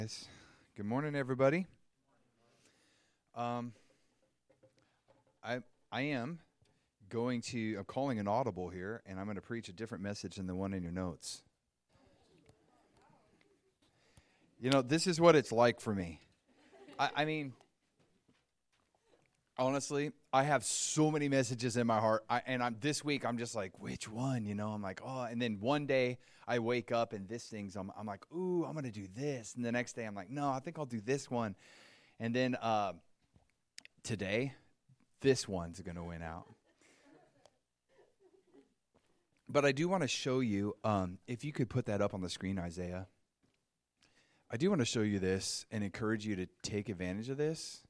Yes. Good morning, everybody. Um, I am I'm calling an audible here, and I'm going to preach a different message than the one in your notes. This is what it's like for me. I mean, honestly, I have so many messages in my heart, this week I'm just like, which one? I'm like, oh, and then one day I wake up and I'm like, ooh, I'm going to do this, and the next day I'm like, no, I think I'll do this one, and then today, this one's going to win out. But I do want to show you, if you could put that up on the screen, Isaiah. I do want to show you this and encourage you to take advantage of this.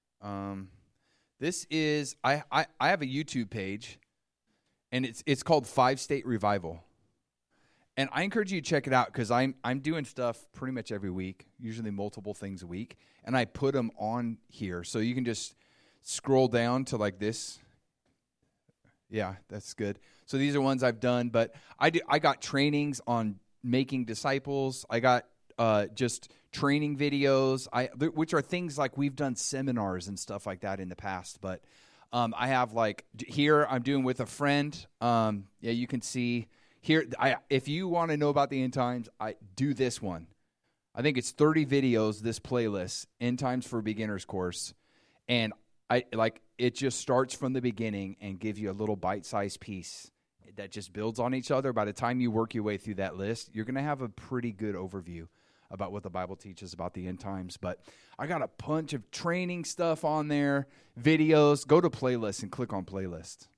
This is, I have a YouTube page, and it's called 5 State Revival. And I encourage you to check it out because I'm doing stuff pretty much every week, usually multiple things a week, and I put them on here. So you can just scroll down to like this. Yeah, that's good. So these are ones I've done, but I got trainings on making disciples. I got just training videos, which are things like we've done seminars and stuff like that in the past. But I have like here I'm doing with a friend. You can see here. If you want to know about the end times, I do this one. I think it's 30 videos. This playlist, End Times for Beginners course, and it just starts from the beginning and give you a little bite-sized piece that just builds on each other. By the time you work your way through that list, you're going to have a pretty good overview about what the Bible teaches about the end times. But I got a bunch of training stuff on there, videos. Go to playlists and click on playlists.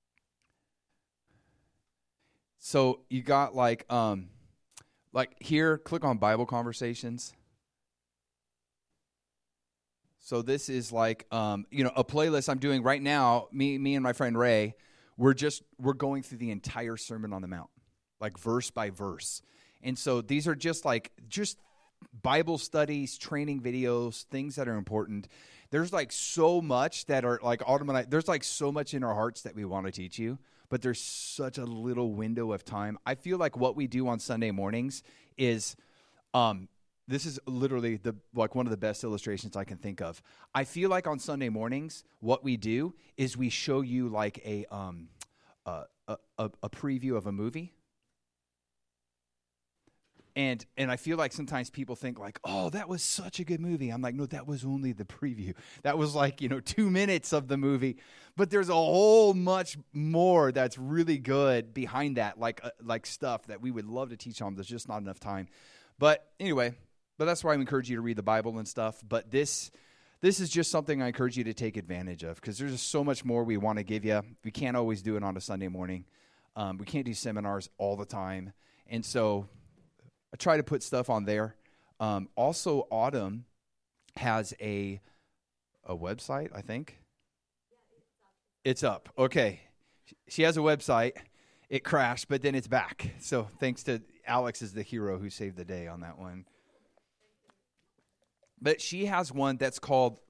So you got like here, click on Bible Conversations. So this is like, a playlist I'm doing right now. Me and my friend Ray, we're going through the entire Sermon on the Mount, like verse by verse. And so these are just Bible studies, training videos, things that are important. There's like so much that are like automatic. There's like so much in our hearts that we want to teach you, but there's such a little window of time. I feel like what we do on Sunday mornings is, this is literally one of the best illustrations I can think of. I feel like on Sunday mornings, what we do is we show you like a preview of a movie. And I feel like sometimes people think like, oh, that was such a good movie. I'm like, no, that was only the preview. That was like, 2 minutes of the movie. But there's a whole much more that's really good behind that, like stuff that we would love to teach on. There's just not enough time. But anyway, that's why I encourage you to read the Bible and stuff. But this is just something I encourage you to take advantage of because there's just so much more we want to give you. We can't always do it on a Sunday morning. We can't do seminars all the time. And so I try to put stuff on there. Also, Autumn has a website, I think. It's up. Okay. She has a website. It crashed, but then it's back. So thanks to Alex is the hero who saved the day on that one. But she has one that's called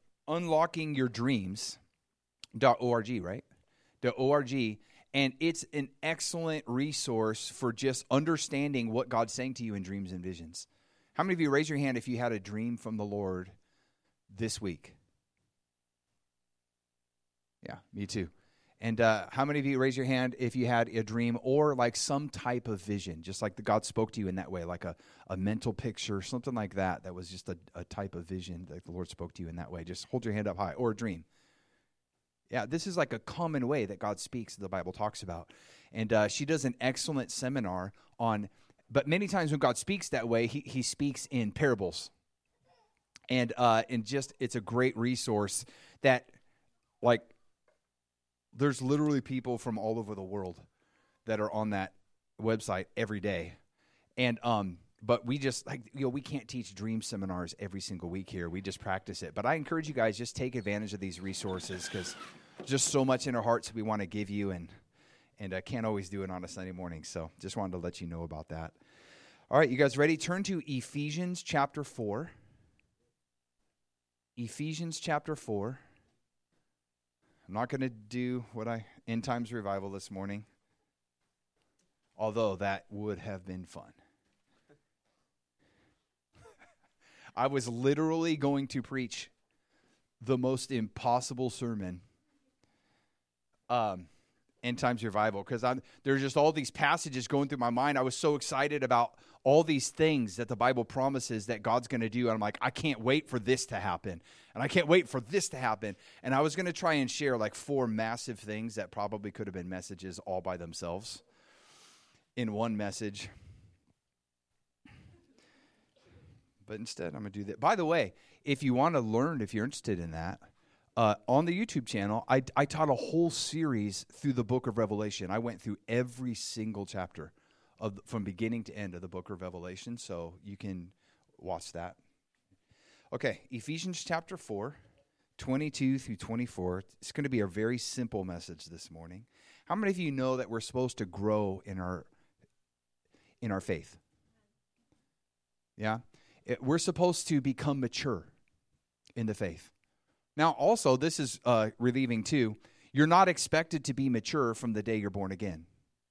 unlockingyourdreams.org, right? .org. And it's an excellent resource for just understanding what God's saying to you in dreams and visions. How many of you, raise your hand if you had a dream from the Lord this week? Yeah, me too. And how many of you, raise your hand if you had a dream or like some type of vision, just like God spoke to you in that way, like a mental picture, something like that was just a type of vision that the Lord spoke to you in that way. Just hold your hand up high, or a dream. Yeah, this is like a common way that God speaks, the Bible talks about. And she does an excellent seminar but many times when God speaks that way, he speaks in parables. And it's a great resource that, like, there's literally people from all over the world that are on that website every day. And but we just we can't teach dream seminars every single week here. We just practice it. But I encourage you guys, just take advantage of these resources because just so much in our hearts we want to give you, and I can't always do it on a Sunday morning. So just wanted to let you know about that. All right, you guys ready? Turn to Ephesians chapter 4. Ephesians chapter 4. I'm not going to do End Times Revival this morning, although that would have been fun. I was literally going to preach the most impossible sermon, End Times Revival, because there's just all these passages going through my mind. I was so excited about all these things that the Bible promises that God's going to do. And I'm like, I can't wait for this to happen. And I can't wait for this to happen. And I was going to try and share like 4 massive things that probably could have been messages all by themselves in one message. But instead, I'm going to do that. By the way, if you want to learn, if you're interested in that, on the YouTube channel, I taught a whole series through the book of Revelation. I went through every single chapter from beginning to end of the book of Revelation, so you can watch that. Okay, Ephesians chapter 4, 22 through 24. It's going to be a very simple message this morning. How many of you know that we're supposed to grow in our faith? Yeah? We're supposed to become mature in the faith. Now, also, this is relieving too. You're not expected to be mature from the day you're born again.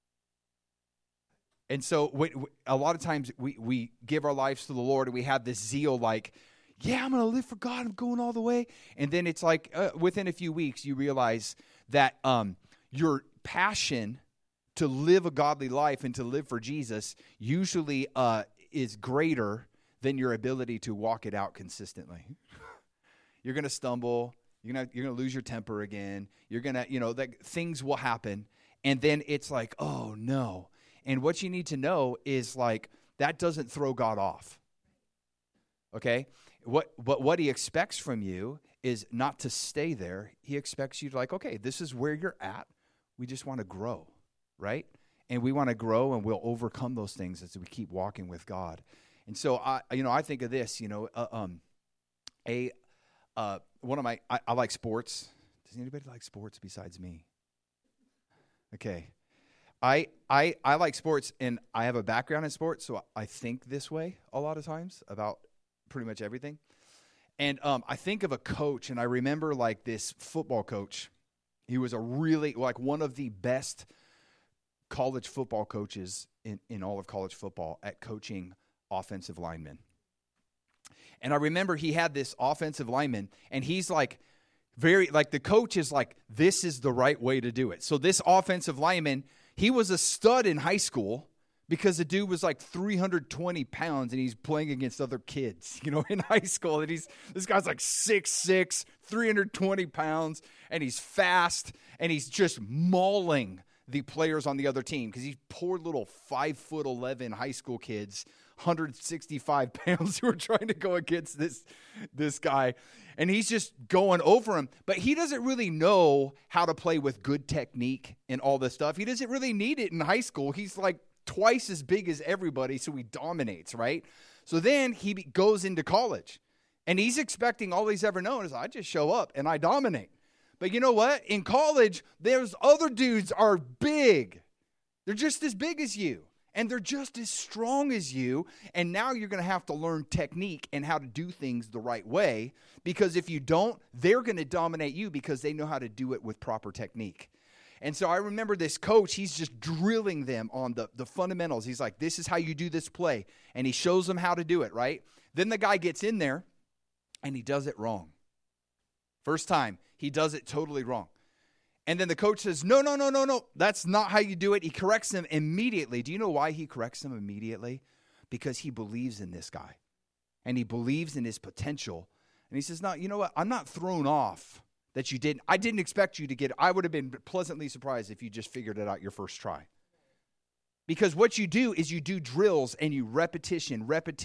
And so a lot of times we give our lives to the Lord and we have this zeal like, yeah, I'm going to live for God. I'm going all the way. And then it's like within a few weeks you realize that your passion to live a godly life and to live for Jesus usually is greater than your ability to walk it out consistently. You're going to stumble. You're going to lose your temper again. You're going to, things will happen. And then it's like, oh, no. And what you need to know is like that doesn't throw God off. Okay? What he expects from you is not to stay there. He expects you to like, okay, this is where you're at. We just want to grow, right? And we want to grow and we'll overcome those things as we keep walking with God. And so I think of this, one of my, I like sports. Does anybody like sports besides me? Okay. I like sports, and I have a background in sports, so I think this way a lot of times about pretty much everything. And I think of a coach, and I remember like this football coach. He was a really, like one of the best college football coaches in all of college football at coaching offensive linemen. And I remember he had this offensive lineman, and he's like the coach is like, this is the right way to do it. So this offensive lineman, he was a stud in high school because the dude was like 320 pounds and he's playing against other kids, in high school. And this guy's like 6'6", 320 pounds, and he's fast, and he's just mauling the players on the other team because these poor little 5'11" high school kids, 165 pounds, who are trying to go against this guy. And he's just going over him. But he doesn't really know how to play with good technique and all this stuff. He doesn't really need it in high school. He's like twice as big as everybody, so he dominates, right? So then he goes into college. And he's expecting all he's ever known is, I just show up and I dominate. But you know what? In college, there's other dudes are big. They're just as big as you. And they're just as strong as you. And now you're going to have to learn technique and how to do things the right way. Because if you don't, they're going to dominate you because they know how to do it with proper technique. And so I remember this coach, he's just drilling them on the fundamentals. He's like, this is how you do this play. And he shows them how to do it, right? Then the guy gets in there and he does it wrong. First time, he does it totally wrong. And then the coach says, no, that's not how you do it. He corrects him immediately. Do you know why he corrects him immediately? Because he believes in this guy. And he believes in his potential. And he says, no, you know what? I'm not thrown off that you didn't. I didn't expect you to get it. I would have been pleasantly surprised if you just figured it out your first try. Because what you do is you do drills and you repetition,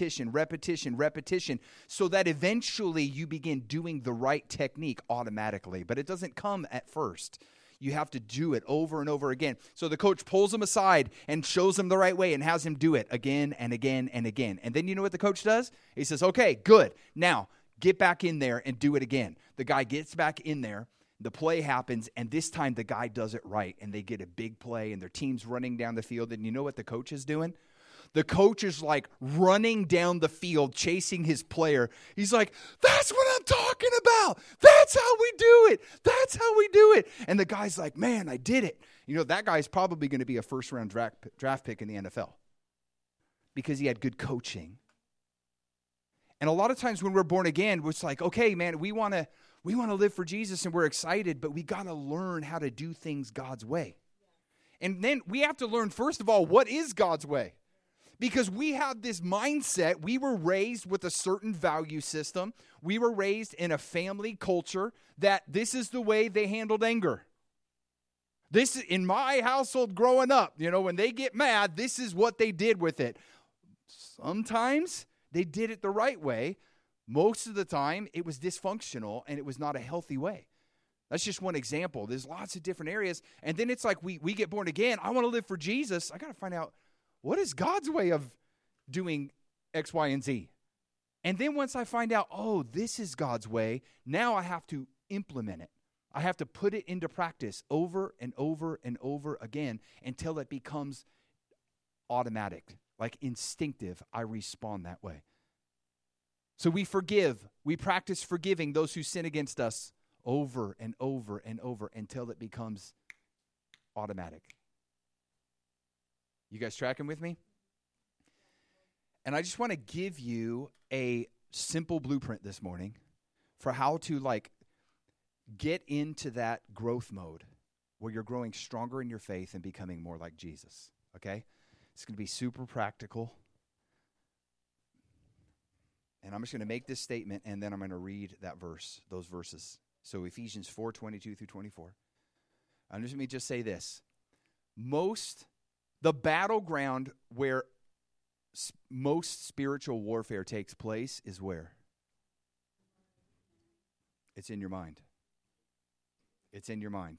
so that eventually you begin doing the right technique automatically. But it doesn't come at first. You have to do it over and over again. So the coach pulls him aside and shows him the right way and has him do it again and again and again. And then you know what the coach does? He says, okay, good. Now get back in there and do it again. The guy gets back in there. The play happens, and this time the guy does it right, and they get a big play, and their team's running down the field. And you know what the coach is doing? The coach is like running down the field, chasing his player. He's like, that's what I'm talking about. That's how we do it. That's how we do it. And the guy's like, man, I did it. You know, that guy's probably going to be a first-round draft pick in the NFL because he had good coaching. And a lot of times when we're born again, it's like, okay, man, we want to live for Jesus and we're excited, but we got to learn how to do things God's way. And then we have to learn, first of all, what is God's way? Because we have this mindset. We were raised with a certain value system. We were raised in a family culture that this is the way they handled anger. This is in my household growing up. When they get mad, this is what they did with it. Sometimes they did it the right way. Most of the time, it was dysfunctional and it was not a healthy way. That's just one example. There's lots of different areas. And then it's like we get born again. I want to live for Jesus. I got to find out, what is God's way of doing X, Y, and Z? And then once I find out, oh, this is God's way, now I have to implement it. I have to put it into practice over and over and over again until it becomes automatic, like instinctive. I respond that way. So we forgive. We practice forgiving those who sin against us over and over and over until it becomes automatic. You guys tracking with me? And I just want to give you a simple blueprint this morning for how to get into that growth mode where you're growing stronger in your faith and becoming more like Jesus. Okay? It's going to be super practical. And I'm just going to make this statement, and then I'm going to read those verses. So Ephesians 4:22 through 24. Let me just say this. The battleground where most spiritual warfare takes place is where? It's in your mind. It's in your mind.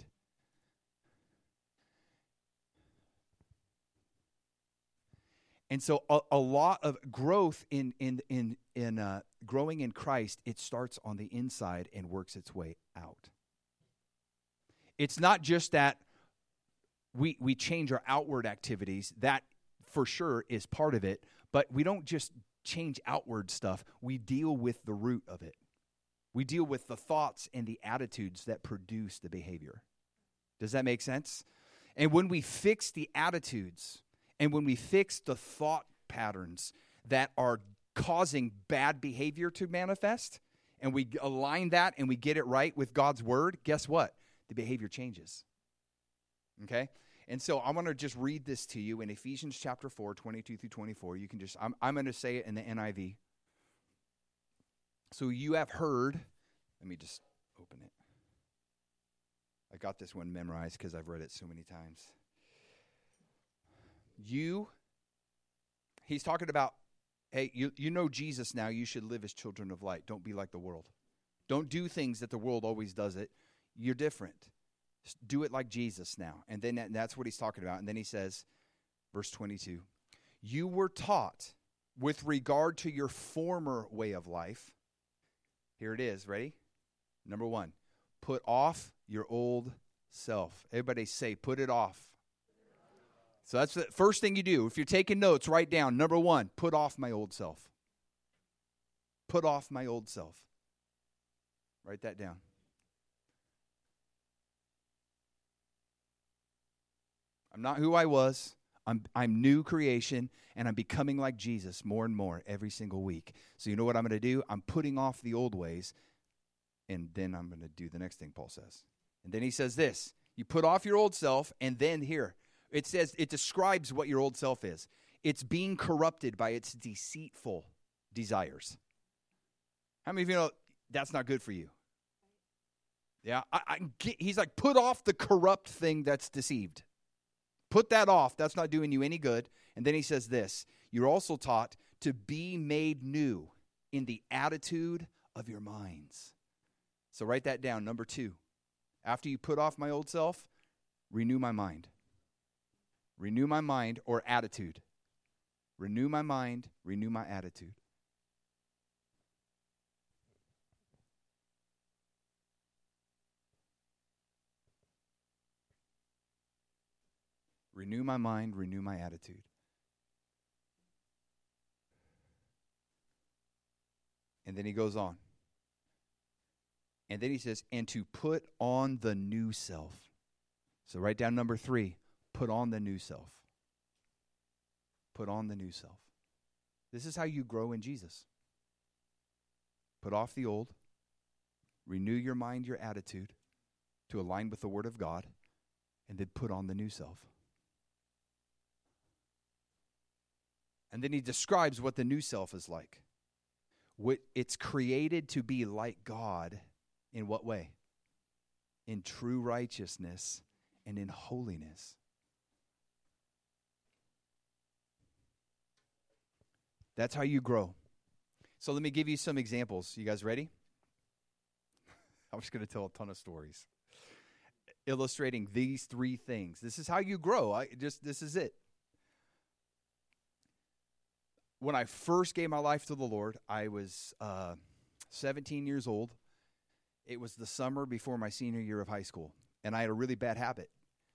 And so a lot of growth in growing in Christ, it starts on the inside and works its way out. It's not just that we change our outward activities. That for sure is part of it, but we don't just change outward stuff. We deal with the root of it. We deal with the thoughts and the attitudes that produce the behavior. Does that make sense? And when we fix the attitudes, and when we fix the thought patterns that are causing bad behavior to manifest, and we align that and we get it right with God's word, guess what? The behavior changes. Okay? And so I want to just read this to you in Ephesians chapter 4, 22 through 24. You can just, I'm going to say it in the NIV. So you have heard, let me just open it. I got this one memorized because I've read it so many times. He's talking about, hey, you know Jesus now. You should live as children of light. Don't be like the world. Don't do things that the world always does it. You're different. Do it like Jesus now. And then that's what he's talking about. And then he says, verse 22, you were taught with regard to your former way of life. Here it is. Ready? Number 1, put off your old self. Everybody say, put it off. So that's the first thing you do. If you're taking notes, write down, number 1, put off my old self. Put off my old self. Write that down. I'm not who I was. I'm new creation, and I'm becoming like Jesus more and more every single week. So you know what I'm going to do? I'm putting off the old ways, and then I'm going to do the next thing Paul says. And then he says this. You put off your old self, and then here, it says, it describes what your old self is. It's being corrupted by its deceitful desires. How many of you know that's not good for you? Yeah, he's like, put off the corrupt thing that's deceived. Put that off. That's not doing you any good. And then he says this, you're also taught to be made new in the attitude of your minds. So write that down, number 2. After you put off my old self, renew my mind. Renew my mind or attitude. Renew my mind, renew my attitude. Renew my mind, renew my attitude. And then he goes on. And then he says, and to put on the new self. So write down number 3, put on the new self. Put on the new self. This is how you grow in Jesus. Put off the old. Renew your mind, your attitude to align with the Word of God, and then put on the new self. And then he describes what the new self is like. It's created to be like God in what way? In true righteousness and in holiness. That's how you grow. So let me give you some examples. You guys ready? I'm just going to tell a ton of stories illustrating these three things. This is how you grow. This is it. When I first gave my life to the Lord, I was 17 years old. It was the summer before my senior year of high school, and I had a really bad habit.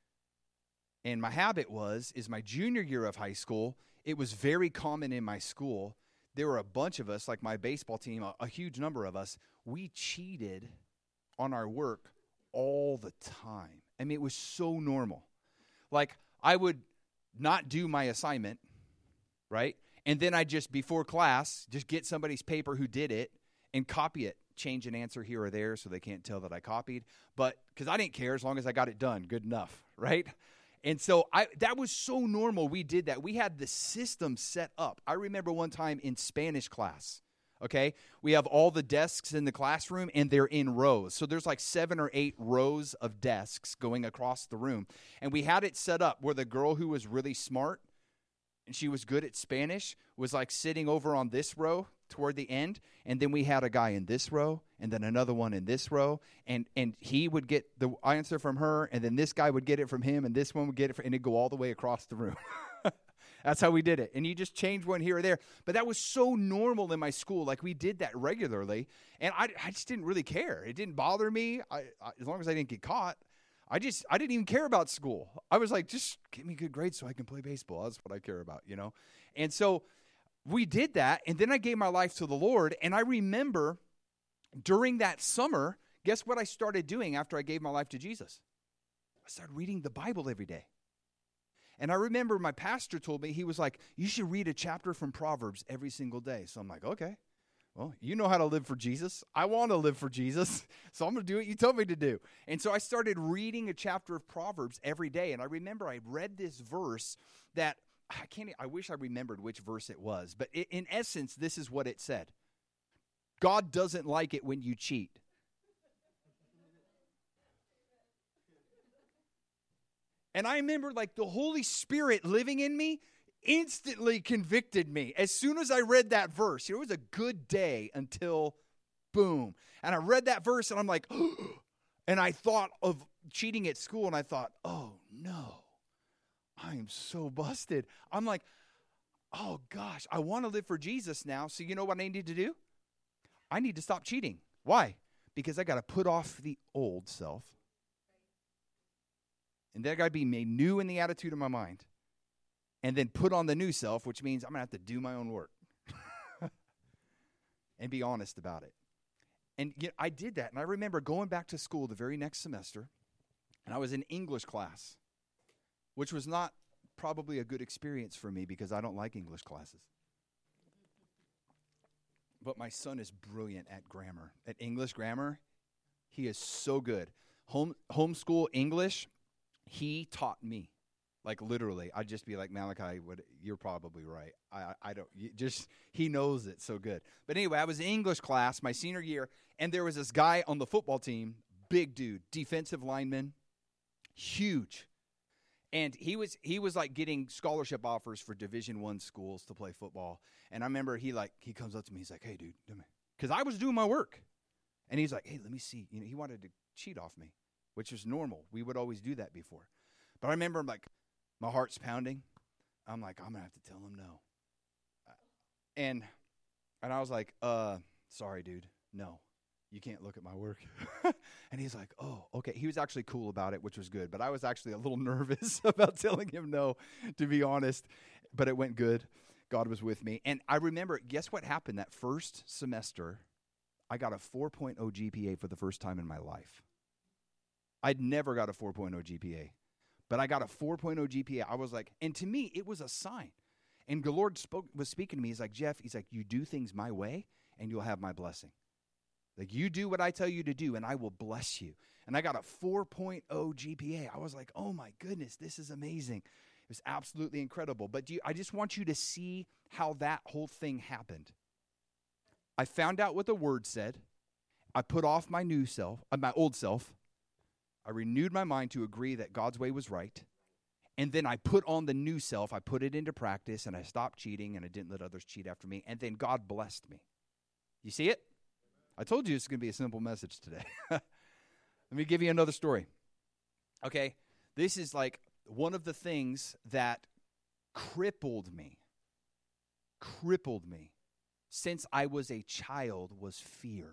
And my habit is my junior year of high school, it was very common in my school. There were a bunch of us, like my baseball team, a huge number of us, we cheated on our work all the time. I mean, it was so normal. Like, I would not do my assignment, right? And then I just, before class, just get somebody's paper who did it and copy it. Change an answer here or there so they can't tell that I copied. But, because I didn't care as long as I got it done, good enough, right? And so that was so normal we did that. We had the system set up. I remember one time in Spanish class, okay? We have all the desks in the classroom, and they're in rows. So there's like 7 or 8 rows of desks going across the room. And we had it set up where the girl who was really smart and she was good at Spanish was like sitting over on this row toward the end, and then we had a guy in this row, and then another one in this row, and he would get the answer from her, and then this guy would get it from him, and this one would get it from, and it'd go all the way across the room. That's how we did it. And you just change one here or there. But that was so normal in my school. Like, we did that regularly, and I just didn't really care. It didn't bother me. As long as I didn't get caught. I didn't even care about school. I was like, just give me good grades so I can play baseball. That's what I care about, you know. And so we did that, and then I gave my life to the Lord, and I remember during that summer, guess what I started doing after I gave my life to Jesus? I started reading the Bible every day. And I remember my pastor told me, he was like, you should read a chapter from Proverbs every single day. So I'm like, okay, well, you know how to live for Jesus. I want to live for Jesus, so I'm going to do what you told me to do. And so I started reading a chapter of Proverbs every day. And I remember I read this verse that I wish I remembered which verse it was. But in essence, this is what it said. God doesn't like it when you cheat. And I remember like the Holy Spirit living in me instantly convicted me. As soon as I read that verse, it was a good day until boom. And I read that verse and I'm like, and I thought of cheating at school and I thought, oh no, I am so busted. I'm like, oh gosh, I want to live for Jesus now. So you know what I need to do? I need to stop cheating. Why? Because I got to put off the old self. And then I got to be made new in the attitude of my mind. And then put on the new self, which means I'm going to have to do my own work. And be honest about it. And I did that. And I remember going back to school the very next semester. And I was in English class, which was not probably a good experience for me because I don't like English classes. But my son is brilliant at grammar. At English grammar, he is so good. Homeschool English, he taught me. Like literally, I'd just be like, Malachi, you're probably right. He knows it so good. But anyway, I was in English class my senior year, and there was this guy on the football team, big dude, defensive lineman, huge. And he was like getting scholarship offers for Division I schools to play football. And I remember he comes up to me, he's like, hey dude, because I was doing my work. And he's like, hey, let me see. You know, he wanted to cheat off me, which was normal. We would always do that before. But I remember like, my heart's pounding. I'm like, I'm going to have to tell him no. And I was like, sorry, dude. No, you can't look at my work. And he's like, oh, okay. He was actually cool about it, which was good. But I was actually a little nervous about telling him no, to be honest. But it went good. God was with me. And I remember, guess what happened that first semester? I got a 4.0 GPA for the first time in my life. I'd never got a 4.0 GPA. But I got a 4.0 GPA. I was like, and to me, it was a sign. And the Lord was speaking to me. He's like, Jeff, he's like, you do things my way, and you'll have my blessing. Like, you do what I tell you to do, and I will bless you. And I got a 4.0 GPA. I was like, oh, my goodness, this is amazing. It was absolutely incredible. But I just want you to see how that whole thing happened. I found out what the Word said. I put off my old self. I renewed my mind to agree that God's way was right. And then I put on the new self. I put it into practice, and I stopped cheating, and I didn't let others cheat after me. And then God blessed me. You see it? I told you it's going to be a simple message today. Let me give you another story. Okay, this is like one of the things that crippled me since I was a child was fear.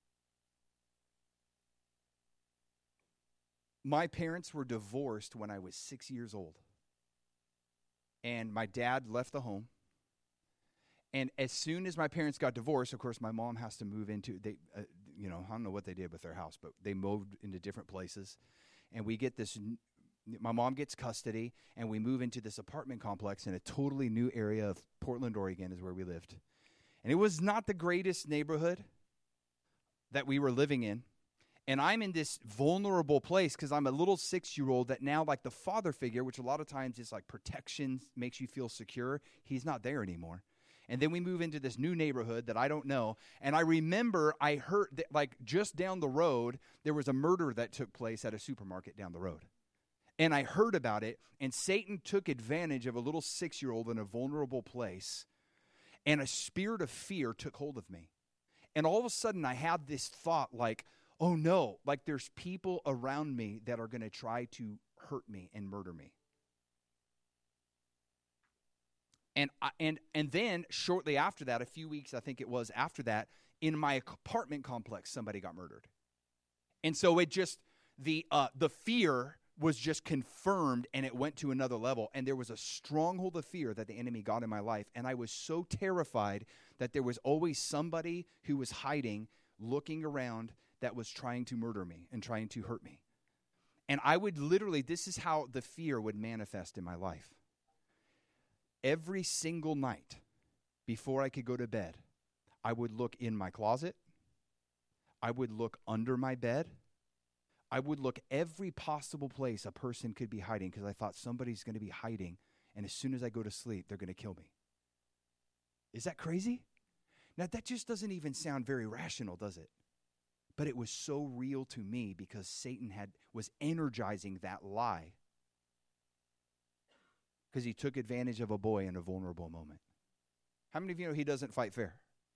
My parents were divorced when I was 6 years old. And my dad left the home. And as soon as my parents got divorced, of course, my mom has to move into, I don't know what they did with their house, but they moved into different places. And we get this, my mom gets custody, and we move into this apartment complex in a totally new area of Portland, Oregon is where we lived. And it was not the greatest neighborhood that we were living in. And I'm in this vulnerable place because I'm a little 6-year-old that now, like the father figure, which a lot of times is like protection, makes you feel secure, he's not there anymore. And then we move into this new neighborhood that I don't know. And I remember I heard that, like, just down the road, there was a murder that took place at a supermarket down the road. And I heard about it, and Satan took advantage of a little 6-year-old in a vulnerable place, and a spirit of fear took hold of me. And all of a sudden, I had this thought like, oh no, like there's people around me that are going to try to hurt me and murder me. And then shortly after that, a few weeks I think it was after that, in my apartment complex, somebody got murdered. And so it just, the fear was just confirmed, and it went to another level. And there was a stronghold of fear that the enemy got in my life. And I was so terrified that there was always somebody who was hiding, looking around, that was trying to murder me and trying to hurt me. And I would literally, this is how the fear would manifest in my life. Every single night before I could go to bed, I would look in my closet. I would look under my bed. I would look every possible place a person could be hiding because I thought somebody's going to be hiding, and as soon as I go to sleep, they're going to kill me. Is that crazy? Now, that just doesn't even sound very rational, does it? But it was so real to me because Satan was energizing that lie. Because he took advantage of a boy in a vulnerable moment. How many of you know he doesn't fight fair?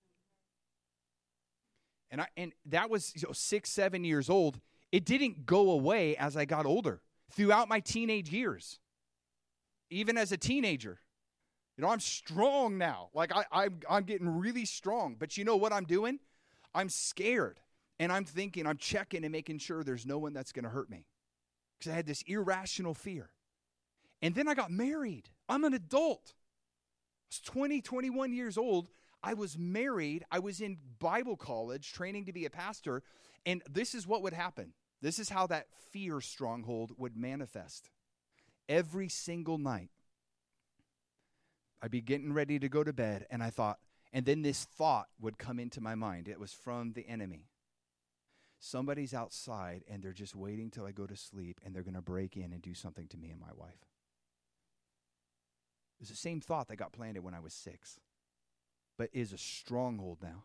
And that was 6, 7 years old. It didn't go away as I got older. Throughout my teenage years. Even as a teenager. I'm strong now. Like I'm getting really strong. But you know what I'm doing? I'm scared. And I'm thinking, I'm checking and making sure there's no one that's going to hurt me. Because I had this irrational fear. And then I got married. I'm an adult. I was 20, 21 years old. I was married. I was in Bible college training to be a pastor. And this is what would happen. This is how that fear stronghold would manifest. Every single night, I'd be getting ready to go to bed, and and then this thought would come into my mind. It was from the enemy. Somebody's outside, and they're just waiting till I go to sleep, and they're going to break in and do something to me and my wife. It was the same thought that got planted when I was 6, but is a stronghold now.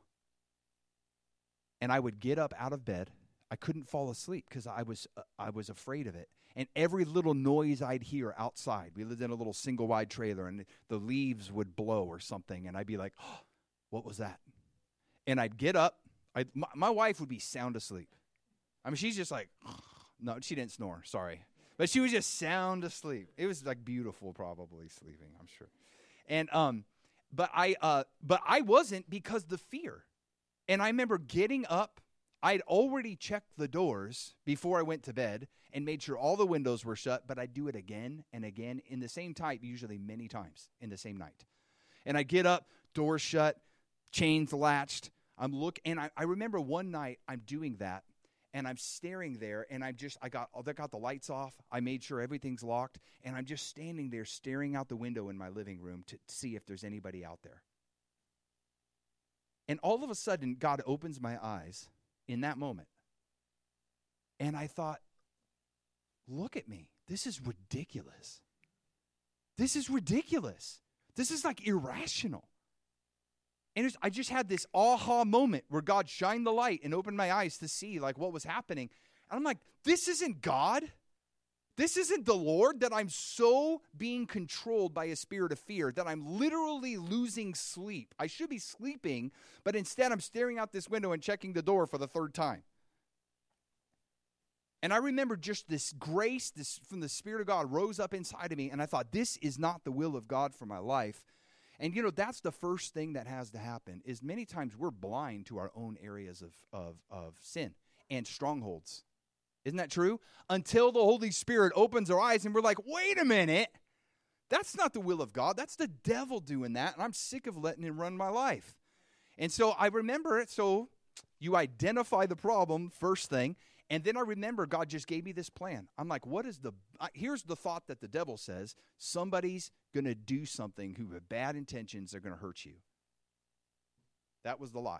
And I would get up out of bed. I couldn't fall asleep because I was afraid of it. And every little noise I'd hear outside, we lived in a little single-wide trailer, and the leaves would blow or something, and I'd be like, oh, what was that? And I'd get up. My wife would be sound asleep. I mean, she's just like, no, she didn't snore, sorry. But she was just sound asleep. It was like beautiful, probably sleeping, I'm sure. And but I wasn't because the fear. And I remember getting up. I'd already checked the doors before I went to bed and made sure all the windows were shut, but I'd do it again and again in the same type, usually many times in the same night. And I get up, doors shut, chains latched. And I remember one night I'm doing that, and I'm staring there, and I got the lights off. I made sure everything's locked, and I'm just standing there staring out the window in my living room to see if there's anybody out there. And all of a sudden, God opens my eyes, in that moment. And I thought, look at me. This is ridiculous. This is ridiculous. This is like irrational. And I just had this aha moment where God shined the light and opened my eyes to see like what was happening. And I'm like, this isn't God. This isn't the Lord, that I'm so being controlled by a spirit of fear that I'm literally losing sleep. I should be sleeping, but instead I'm staring out this window and checking the door for the third time. And I remember just this grace from the Spirit of God rose up inside of me, and I thought, this is not the will of God for my life. And, that's the first thing that has to happen, is many times we're blind to our own areas of sin and strongholds. Isn't that true? Until the Holy Spirit opens our eyes and we're like, wait a minute, that's not the will of God. That's the devil doing that, and I'm sick of letting him run my life. And so I remember it. So you identify the problem, first thing. And then I remember God just gave me this plan. I'm like, here's the thought that the devil says: somebody's going to do something who have bad intentions, they're going to hurt you. That was the lie.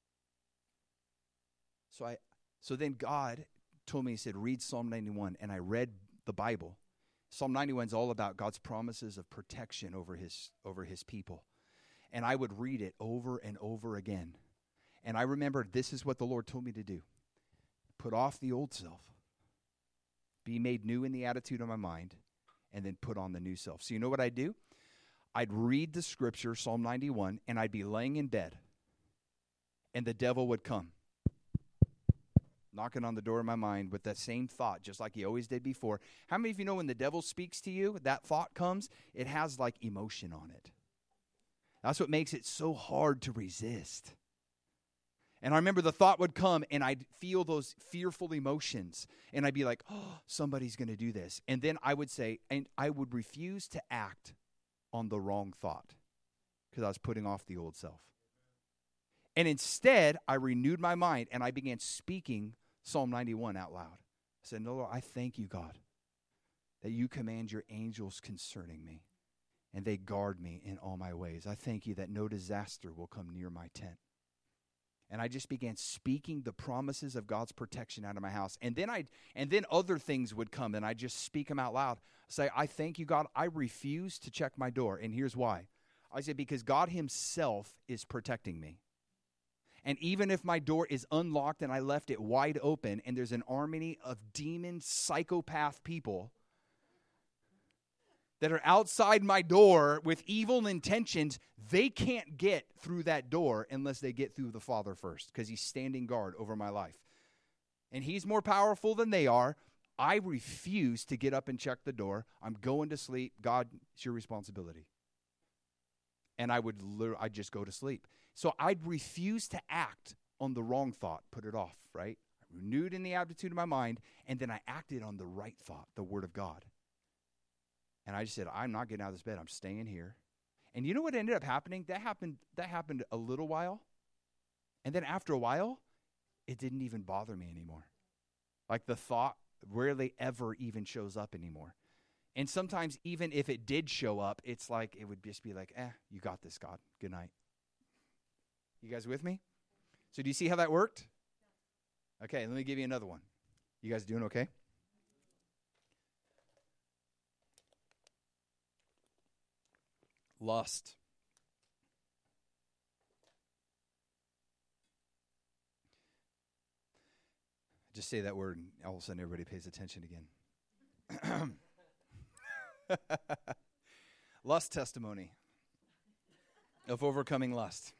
So then God told me, he said, read Psalm 91. And I read the Bible. Psalm 91 is all about God's promises of protection over his people. And I would read it over and over again. And I remember this is what the Lord told me to do. Put off the old self, be made new in the attitude of my mind, and then put on the new self. So you know what I'd do? I'd read the scripture, Psalm 91, and I'd be laying in bed, and the devil would come, knocking on the door of my mind with that same thought, just like he always did before. How many of you know when the devil speaks to you, that thought comes, it has like emotion on it. That's what makes it so hard to resist. And I remember the thought would come, and I'd feel those fearful emotions. And I'd be like, oh, somebody's going to do this. And then I would say, and I would refuse to act on the wrong thought because I was putting off the old self. And instead, I renewed my mind, and I began speaking Psalm 91 out loud. I said, no, Lord, I thank you, God, that you command your angels concerning me, and they guard me in all my ways. I thank you that no disaster will come near my tent. And I just began speaking the promises of God's protection out of my house. And then other things would come, and I just speak them out loud. Say, I thank you, God. I refuse to check my door. And here's why. I said, because God himself is protecting me. And even if my door is unlocked and I left it wide open, and there's an army of demon psychopath people that are outside my door with evil intentions, they can't get through that door unless they get through the Father first, because he's standing guard over my life. And he's more powerful than they are. I refuse to get up and check the door. I'm going to sleep. God, it's your responsibility. And I'd just go to sleep. So I'd refuse to act on the wrong thought, put it off, right? I renewed in the attitude of my mind, and then I acted on the right thought, the Word of God. And I just said, I'm not getting out of this bed. I'm staying here. And you know what ended up happening? That happened a little while. And then after a while, it didn't even bother me anymore. Like the thought rarely ever even shows up anymore. And sometimes even if it did show up, it's like it would just be like, you got this, God. Good night. You guys with me? So do you see how that worked? Okay, let me give you another one. You guys doing okay? Lust. Just say that word, and all of a sudden everybody pays attention again. Lust testimony of overcoming lust.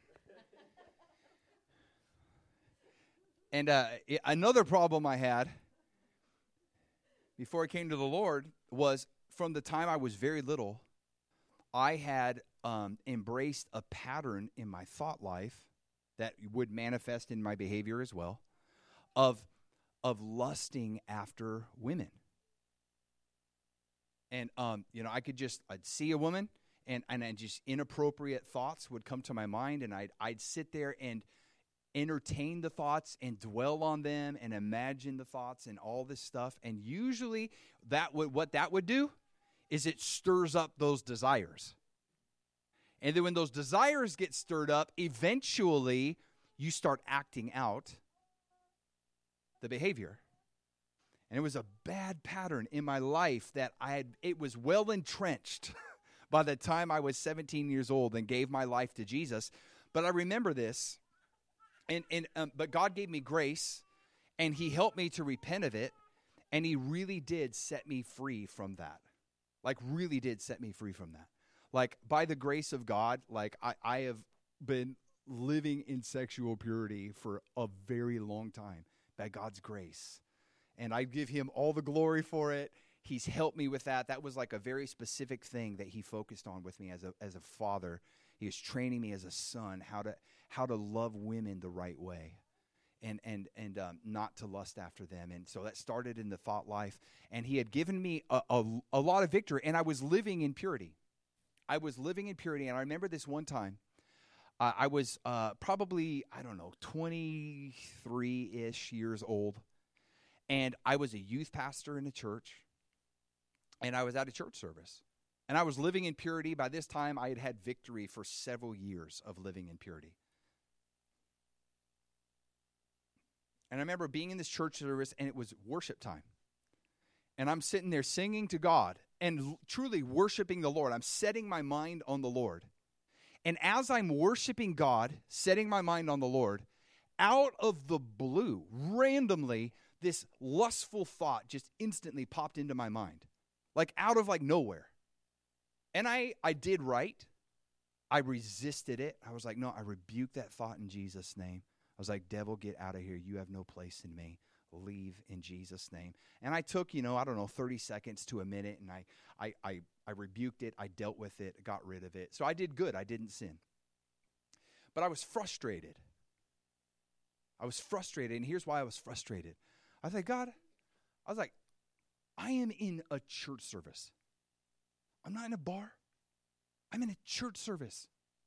And another problem I had before I came to the Lord was from the time I was very little, I had embraced a pattern in my thought life that would manifest in my behavior as well of lusting after women. And, I'd see a woman and just inappropriate thoughts would come to my mind, and I'd sit there and entertain the thoughts and dwell on them and imagine the thoughts and all this stuff. And usually what that would do is it stirs up those desires. And then when those desires get stirred up, eventually you start acting out the behavior. And it was a bad pattern in my life that it was well entrenched by the time I was 17 years old and gave my life to Jesus. But I remember this, but God gave me grace, and he helped me to repent of it, and he really did set me free from that. Like, really did set me free from that. Like, by the grace of God, like, I have been living in sexual purity for a very long time by God's grace. And I give him all the glory for it. He's helped me with that. That was like a very specific thing that he focused on with me as a father. He was training me as a son how to love women the right way, and not to lust after them. And so that started in the thought life. And he had given me a lot of victory, and I was living in purity. I was living in purity, and I remember this one time. I was probably, 23-ish years old. And I was a youth pastor in a church, and I was at a church service. And I was living in purity. By this time, I had had victory for several years of living in purity. And I remember being in this church service, and it was worship time. And I'm sitting there singing to God and truly worshiping the Lord. I'm setting my mind on the Lord. And as I'm worshiping God, setting my mind on the Lord, out of the blue, randomly, this lustful thought just instantly popped into my mind, like out of nowhere. And I did right. I resisted it. I was like, no, I rebuke that thought in Jesus' name. I was like, devil, get out of here. You have no place in me. Leave in Jesus' name. And I took, 30 seconds to a minute, and I rebuked it. I dealt with it, got rid of it. So I did good. I didn't sin. But I was frustrated. And here's why I was frustrated. I was like, God, I am in a church service. I'm not in a bar. I'm in a church service.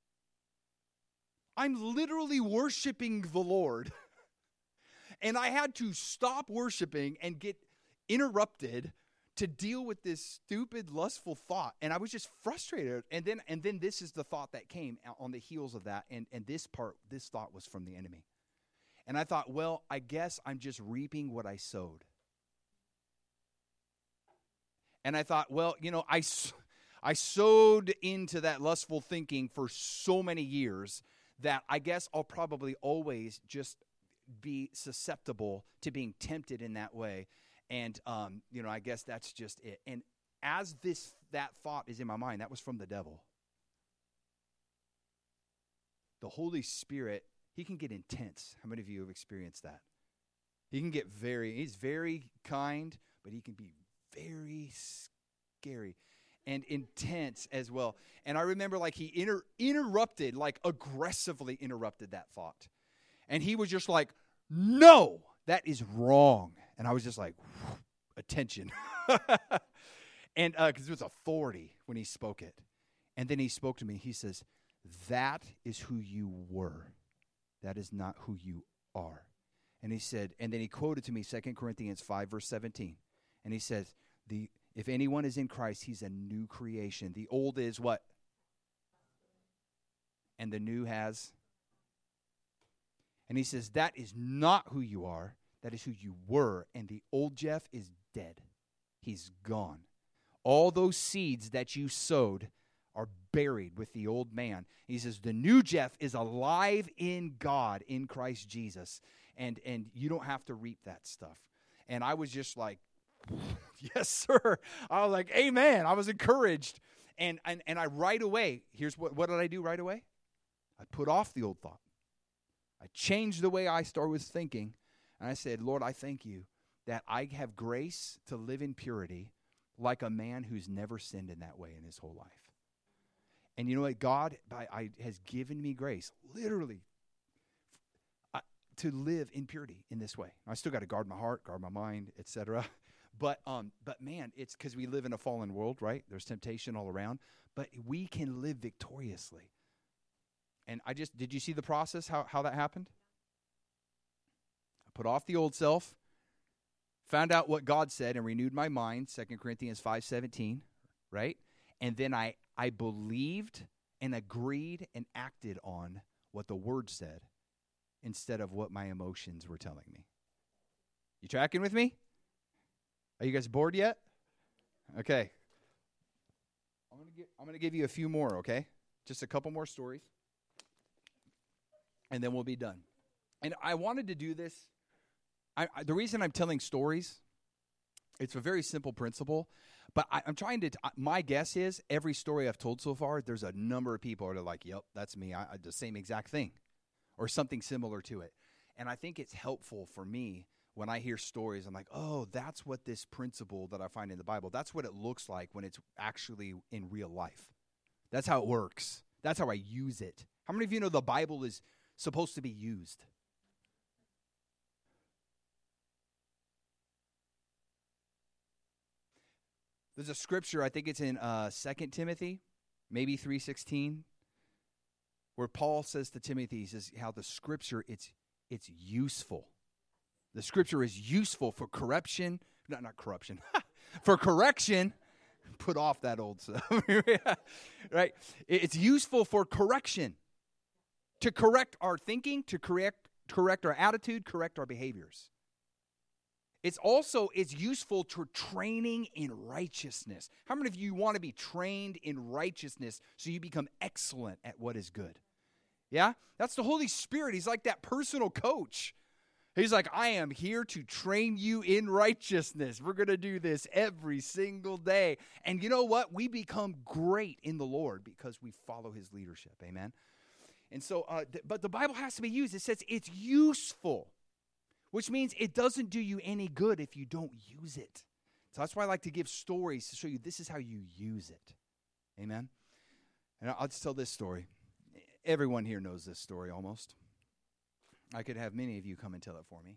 I'm literally worshiping the Lord. And I had to stop worshiping and get interrupted to deal with this stupid, lustful thought. And I was just frustrated. And then this is the thought that came on the heels of that. And this thought was from the enemy. And I thought, well, I guess I'm just reaping what I sowed. And I thought, well, I sowed into that lustful thinking for so many years that I guess I'll probably always just be susceptible to being tempted in that way. And, I guess that's just it. And as that thought is in my mind, that was from the devil. The Holy Spirit, he can get intense. How many of you have experienced that? He can get he's very kind, but he can be very scary and intense as well. And I remember he interrupted, aggressively interrupted that thought. And he was just like, no, that is wrong. And I was just like, attention. And because it was authority when he spoke it. And then he spoke to me. He says, that is who you were. That is not who you are. And he said, and then he quoted to me 2 Corinthians 5, verse 17. And he says, if anyone is in Christ, he's a new creation. The old is what? And the new has? And he says, that is not who you are. That is who you were. And the old Jeff is dead. He's gone. All those seeds that you sowed are buried with the old man. He says, the new Jeff is alive in God, in Christ Jesus. And you don't have to reap that stuff. And I was just like, yes, sir. I was like, amen. I was encouraged. And I right away, here's what did I do right away? I put off the old thought. I changed the way I was thinking. And I said, Lord, I thank you that I have grace to live in purity like a man who's never sinned in that way in his whole life. And you know what? God has given me grace, literally, to live in purity in this way. I still got to guard my heart, guard my mind, etc. But man, it's because we live in a fallen world, right? There's temptation all around. But we can live victoriously. And did you see the process, how that happened? I put off the old self, found out what God said, and renewed my mind, 2 Corinthians 5:17, right? And then I believed and agreed and acted on what the Word said instead of what my emotions were telling me. You tracking with me? Are you guys bored yet? Okay. I'm gonna give you a few more, okay? Just a couple more stories. And then we'll be done. And I wanted to do this. The reason I'm telling stories, it's a very simple principle. But I'm trying to, my guess is every story I've told so far, there's a number of people that are like, yep, that's me. I the same exact thing or something similar to it. And I think it's helpful for me when I hear stories. I'm like, oh, that's what this principle that I find in the Bible, that's what it looks like when it's actually in real life. That's how it works. That's how I use it. How many of you know the Bible is supposed to be used? There's a scripture, I think it's in 2 Timothy, maybe 3:16, where Paul says to Timothy, he says how the scripture, it's useful. The scripture is useful for corruption, not corruption, for correction. Put off that old stuff, right? It's useful for correction, to correct our thinking, to correct our attitude, correct our behaviors. It's useful to training in righteousness. How many of you want to be trained in righteousness so you become excellent at what is good? Yeah? That's the Holy Spirit. He's like that personal coach. He's like, I am here to train you in righteousness. We're going to do this every single day. And you know what? We become great in the Lord because we follow his leadership. Amen? And so, but the Bible has to be used. It says it's useful, which means it doesn't do you any good if you don't use it. So that's why I like to give stories to show you this is how you use it. Amen? And I'll just tell this story. Everyone here knows this story almost. I could have many of you come and tell it for me.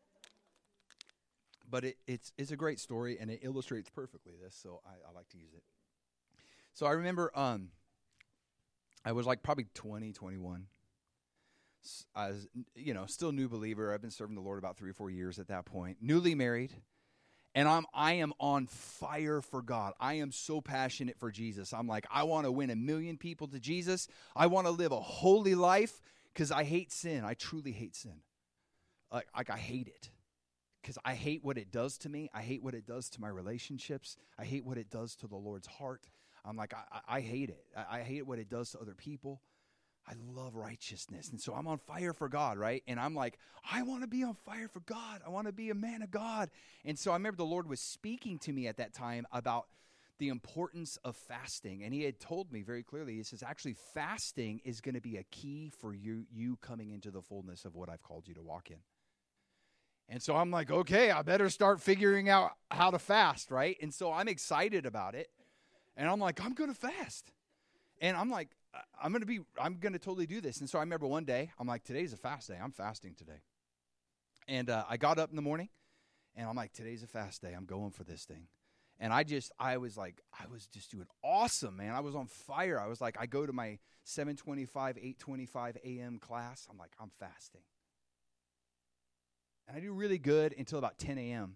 But it's a great story, and it illustrates perfectly this, so I like to use it. So I remember I was like probably 20, 21. I was, still a new believer. I've been serving the Lord about 3 or 4 years at that point. Newly married. And I am on fire for God. I am so passionate for Jesus. I'm like, I want to win 1 million people to Jesus. I want to live a holy life because I hate sin. I truly hate sin. Like I hate it because I hate what it does to me. I hate what it does to my relationships. I hate what it does to the Lord's heart. I'm like, I hate it. I hate what it does to other people. I love righteousness. And so I'm on fire for God, right? And I'm like, I want to be on fire for God. I want to be a man of God. And so I remember the Lord was speaking to me at that time about the importance of fasting. And he had told me very clearly, he says, actually, fasting is going to be a key for you coming into the fullness of what I've called you to walk in. And so I'm like, okay, I better start figuring out how to fast, right? And so I'm excited about it. And I'm like, I'm going to fast. And I'm like, I'm going to totally do this. And so I remember one day, I'm like, today's a fast day. I'm fasting today. And I got up in the morning, and I'm like, today's a fast day. I'm going for this thing. And I was just doing awesome, man. I was on fire. I was like, I go to my 7:25, 8:25 a.m. class. I'm like, I'm fasting. And I do really good until about 10 a.m.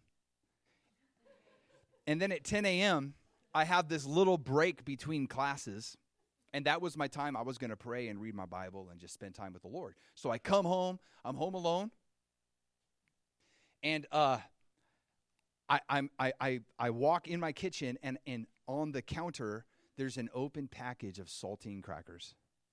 And then at 10 a.m., I have this little break between classes. And that was my time I was going to pray and read my Bible and just spend time with the Lord. So I come home. I'm home alone. And I walk in my kitchen, and on the counter, there's an open package of saltine crackers.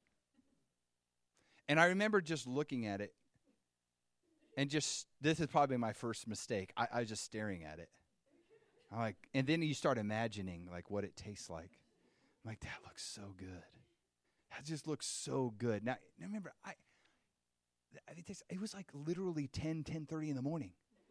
And I remember just looking at it, and this is probably my first mistake. I was just staring at it. I'm like, and then you start imagining like what it tastes like. I'm like, that looks so good. That just looks so good. Now remember, it was like literally 10:30 in the morning.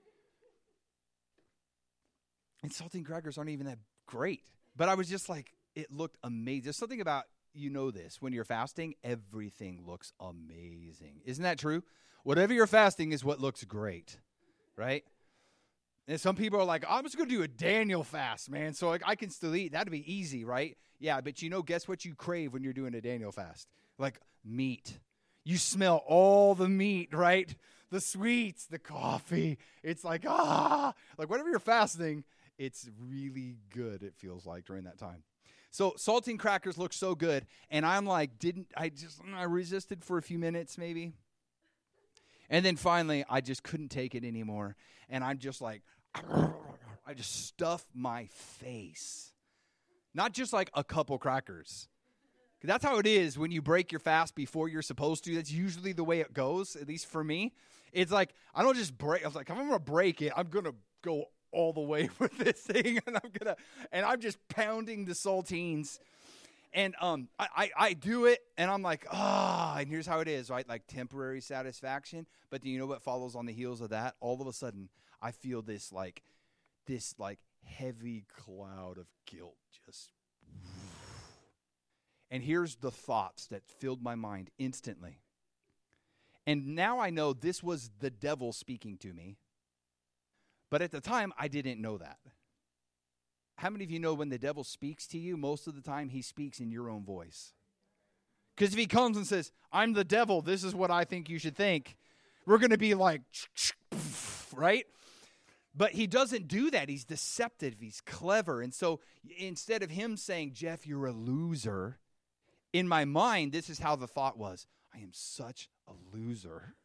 And saltine crackers aren't even that great. But I was just like, it looked amazing. There's something about, this, when you're fasting, everything looks amazing. Isn't that true? Whatever you're fasting is what looks great, right? And some people are like, I'm just going to do a Daniel fast, man, so I can still eat. That'd be easy, right? Yeah, but guess what you crave when you're doing a Daniel fast? Like meat. You smell all the meat, right? The sweets, the coffee. It's like, like whatever you're fasting, it's really good, it feels like, during that time. So saltine crackers look so good, and I'm like, I resisted for a few minutes maybe. And then finally, I just couldn't take it anymore. And I'm just like, I just stuff my face. Not just like a couple crackers. That's how it is when you break your fast before you're supposed to. That's usually the way it goes, at least for me. It's like, I don't just break. I was like, if I'm going to break it, I'm going to go all the way with this thing. And I'm just pounding the saltines. And I do it, and I'm like, and here's how it is, right? Like temporary satisfaction. But do you know what follows on the heels of that? All of a sudden, I feel this heavy cloud of guilt just. And here's the thoughts that filled my mind instantly. And now I know this was the devil speaking to me. But at the time, I didn't know that. How many of you know when the devil speaks to you, most of the time he speaks in your own voice? Because if he comes and says, I'm the devil, this is what I think you should think, we're going to be like, right? But he doesn't do that. He's deceptive. He's clever. And so instead of him saying, Jeff, you're a loser, in my mind, this is how the thought was. I am such a loser.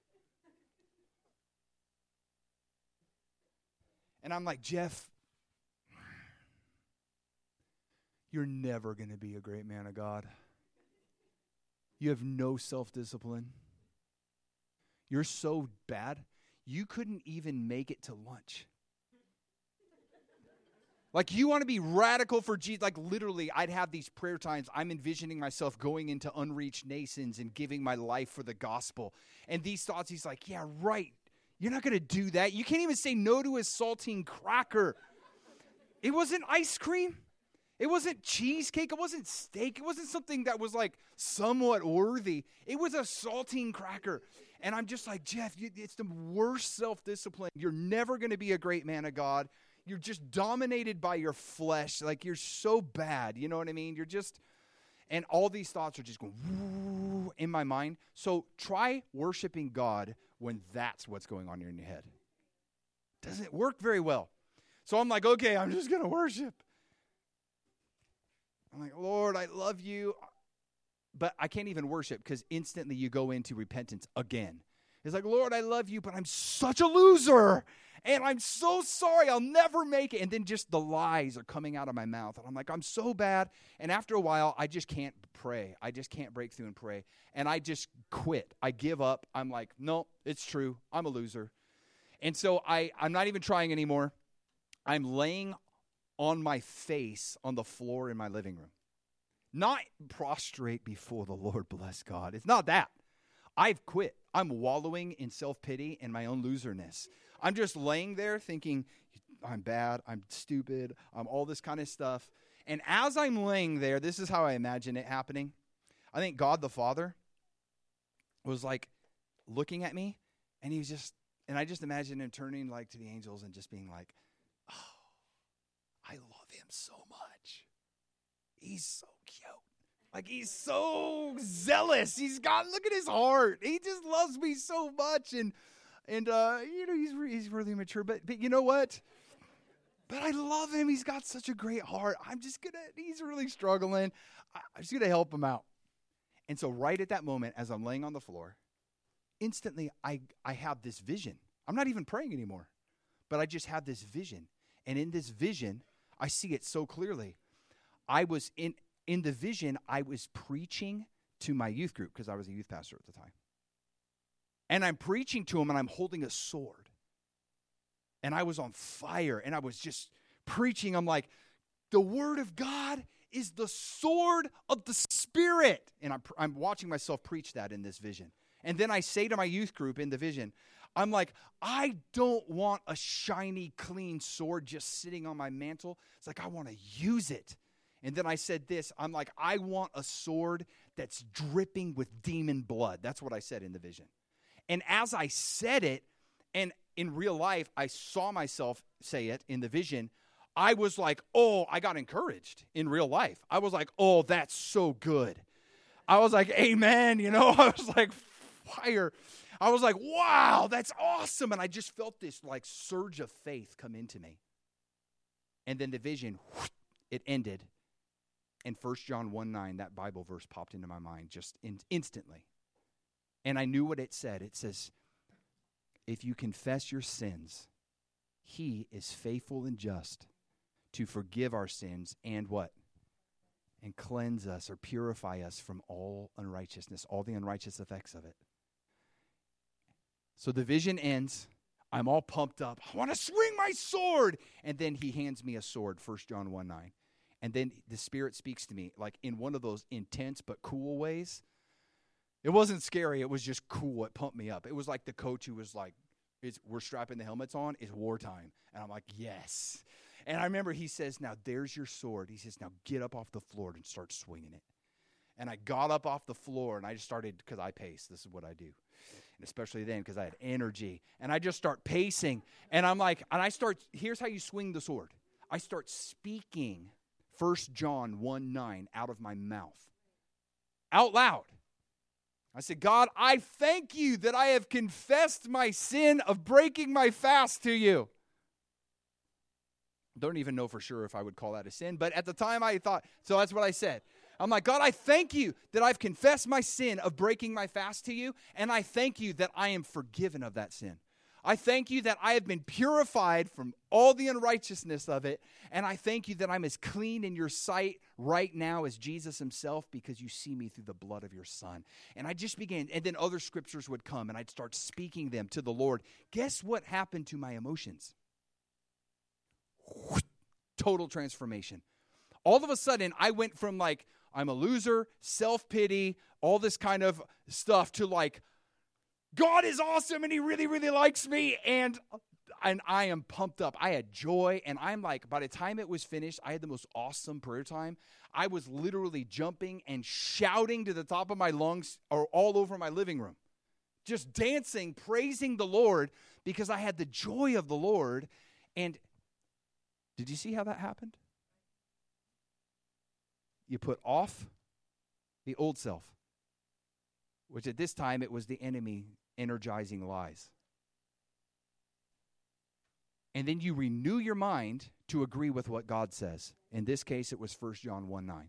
And I'm like, Jeff, you're never going to be a great man of God. You have no self-discipline. You're so bad, you couldn't even make it to lunch. Like, you want to be radical for Jesus. Like, literally, I'd have these prayer times. I'm envisioning myself going into unreached nations and giving my life for the gospel. And these thoughts, he's like, yeah, right. You're not going to do that. You can't even say no to a saltine cracker. It wasn't ice cream. It wasn't cheesecake. It wasn't steak. It wasn't something that was like somewhat worthy. It was a saltine cracker. And I'm just like, Jeff, it's the worst self-discipline. You're never going to be a great man of God. You're just dominated by your flesh. Like, you're so bad. You know what I mean? You're just, and all these thoughts are just going in my mind. So try worshiping God when that's what's going on in your head. Doesn't work very well. So I'm like, okay, I'm just going to worship. I'm like, Lord, I love you. But I can't even worship because instantly you go into repentance again. It's like, Lord, I love you, but I'm such a loser. And I'm so sorry. I'll never make it. And then just the lies are coming out of my mouth. And I'm like, I'm so bad. And after a while, I just can't pray. I just can't break through and pray. And I just quit. I give up. I'm like, no, it's true. I'm a loser. And so I'm not even trying anymore. I'm laying on my face on the floor in my living room. Not prostrate before the Lord, bless God. It's not that. I've quit. I'm wallowing in self-pity and my own loserness. I'm just laying there thinking, I'm bad, I'm stupid, I'm all this kind of stuff. And as I'm laying there, this is how I imagine it happening. I think God the Father was like looking at me, and he was just, and I just imagine him turning like to the angels and just being like, oh, I love him so much. He's so cute. Like, he's so zealous. Look at his heart. He just loves me so much. And he's really mature. But you know what? But I love him. He's got such a great heart. He's really struggling. I'm just going to help him out. And so right at that moment, as I'm laying on the floor, instantly I have this vision. I'm not even praying anymore. But I just have this vision. And in this vision, I see it so clearly. I was in the vision, I was preaching to my youth group because I was a youth pastor at the time. And I'm preaching to them, and I'm holding a sword. And I was on fire, and I was just preaching. I'm like, the word of God is the sword of the Spirit. And I'm watching myself preach that in this vision. And then I say to my youth group in the vision, I'm like, I don't want a shiny, clean sword just sitting on my mantle. It's like, I want to use it. And then I said this, I'm like, I want a sword that's dripping with demon blood. That's what I said in the vision. And as I said it, and in real life, I saw myself say it in the vision, I was like, oh, I got encouraged in real life. I was like, oh, that's so good. I was like, amen, I was like, fire. I was like, wow, that's awesome. And I just felt this like surge of faith come into me. And then the vision, it ended. And 1 John 1:9, that Bible verse popped into my mind just instantly. And I knew what it said. It says, if you confess your sins, he is faithful and just to forgive our sins and what? And cleanse us or purify us from all unrighteousness, all the unrighteous effects of it. So the vision ends. I'm all pumped up. I want to swing my sword. And then he hands me a sword, 1 John 1:9. And then the Spirit speaks to me like in one of those intense but cool ways. It wasn't scary. It was just cool. It pumped me up. It was like the coach who was like, we're strapping the helmets on. It's wartime. And I'm like, yes. And I remember he says, now there's your sword. He says, now get up off the floor and start swinging it. And I got up off the floor and I just started, because I pace. This is what I do. And especially then because I had energy. And I just start pacing. And I'm like, here's how you swing the sword. I start speaking 1 John 1:9 out of my mouth. Out loud. I said, God, I thank you that I have confessed my sin of breaking my fast to you. Don't even know for sure if I would call that a sin, but at the time I thought, so that's what I said. I'm like, God, I thank you that I've confessed my sin of breaking my fast to you, and I thank you that I am forgiven of that sin. I thank you that I have been purified from all the unrighteousness of it, and I thank you that I'm as clean in your sight right now as Jesus himself because you see me through the blood of your Son. And I just began, and then other scriptures would come, and I'd start speaking them to the Lord. Guess what happened to my emotions? Total transformation. All of a sudden, I went from like, I'm a loser, self-pity, all this kind of stuff to like, God is awesome and he really, really likes me. And I am pumped up. I had joy. And I'm like, by the time it was finished, I had the most awesome prayer time. I was literally jumping and shouting to the top of my lungs or all over my living room. Just dancing, praising the Lord because I had the joy of the Lord. And did you see how that happened? You put off the old self, which at this time it was the enemy energizing lies. And then you renew your mind to agree with what God says. In this case, it was 1 John 1:9.